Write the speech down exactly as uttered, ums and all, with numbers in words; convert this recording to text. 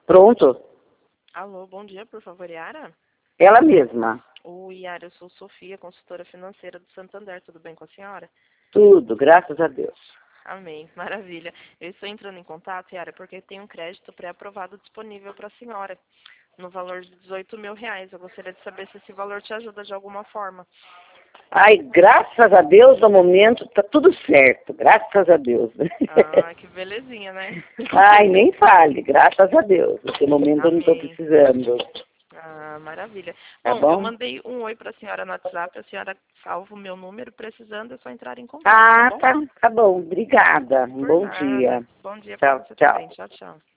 Pronto. Alô, bom dia, por favor, Yara? Ela mesma. Oi, Yara, eu sou Sofia, consultora financeira do Santander, tudo bem com a senhora? Tudo, graças a Deus. Amém, maravilha. Eu estou entrando em contato, Yara, porque tem um crédito pré-aprovado disponível para a senhora, no valor de dezoito mil reais. Eu gostaria de saber se esse valor te ajuda de alguma forma. Ai, graças a Deus, no momento, tá tudo certo. Graças a Deus. Ah, que belezinha, né? Ai, nem fale. Graças a Deus. Nesse momento eu não estou Amém. precisando. Ah, maravilha. Tá Bom, eu bom? mandei um oi para a senhora no WhatsApp, a senhora salva o meu número, precisando é só entrar em contato, tá Ah, bom? tá. Tá bom. Obrigada. Um Por bom nada. dia. Bom dia para Tchau, você também. tchau. Tchau, tchau.